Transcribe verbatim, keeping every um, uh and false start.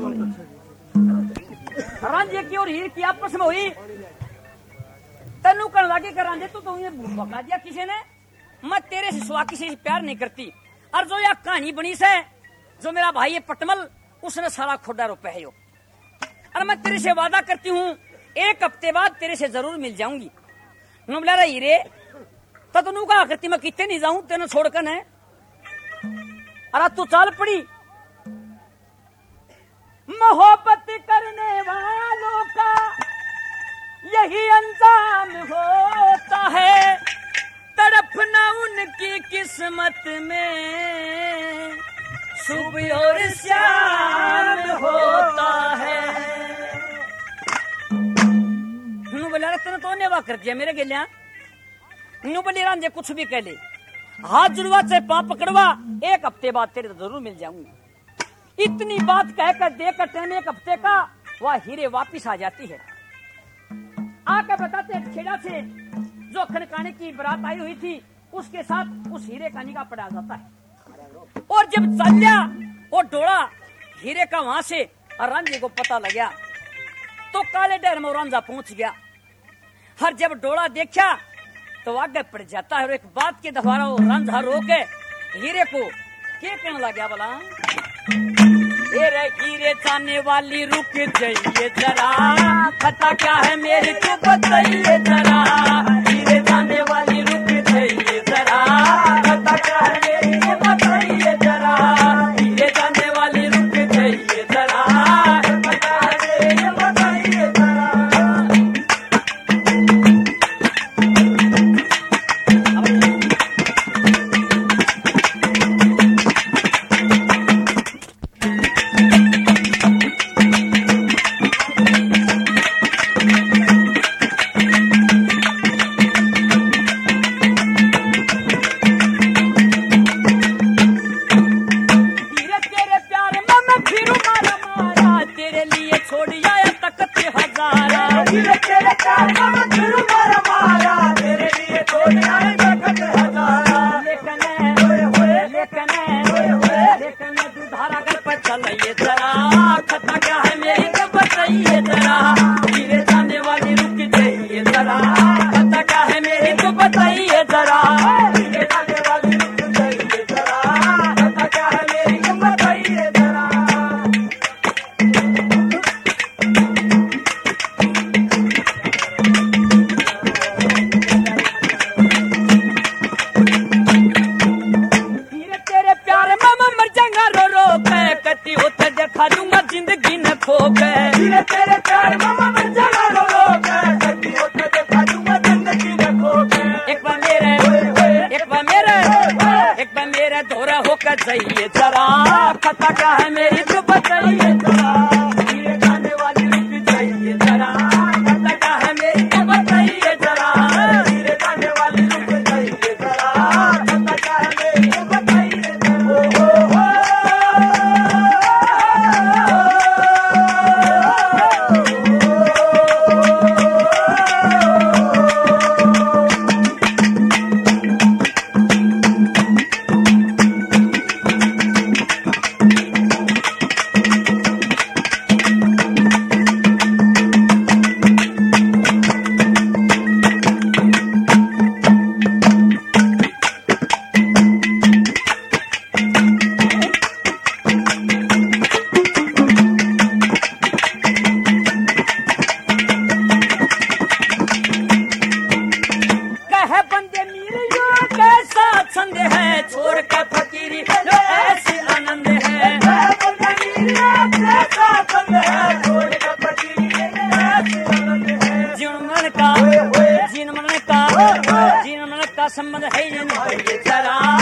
रांझे की और हीर की आपस में हुई। तेनू कर लगे कर रांझे तो तुम्हें भूल पका दिया किसी ने। मैं तेरे से सिवा किसी से प्यार नहीं करती। और जो यह कहानी बनी से जो मेरा भाई है पटमल उसने सारा खोड़ा रुपए है यो। और मैं तेरे से वादा करती हूँ एक हफ्ते बाद तेरे से जरूर मिल जाऊंगी। नु बोला हीरे तो तू कहा करती मैं कितने नहीं जाऊं तेने छोड़कर है। अरे तू चाल पड़ी। मोहब्बत करने वालों का यही अंजाम होता है, तड़पना उनकी किस्मत में सुबह और शाम होता है। नु बोला तेने तो नेवा कर दिया मेरे गेलिया। नु बोली रांझे कुछ भी कह ले, हाथ जुड़वा चाहे पाँव पकड़वा, एक हफ्ते बाद तेरे तो जरूर मिल जाऊंगी। इतनी बात कहकर देकर टाइम एक हफ्ते का वह हीरे वापिस आ जाती है। आकर बताते खेड़ा से जो खनकाने की बारात आई हुई थी उसके साथ उस हीरे का निकाह पड़ा जाता है। और जब चलिया वो डोड़ा हीरे का वहां से रांझे को पता लग गया तो काले डर में रांझा पहुंच गया। हर जब डोड़ा देखा तो आगे पड़ जाता है। और एक बात के दफारा वो रांझा रोके हीरे को क्या कहने लग गया बोला, हीरे हीरे जाने वाली रुक जाइए जरा, पता क्या है मेरी को बताइए जरा। हीरे जाने वाली रुक जाइए जरा, पता क्या है मेरी को बताइए जरा। हीरे जाने वाली रुक जाइए जरा, पता है मेरी को बताइए जरा। संबंध है ये जरा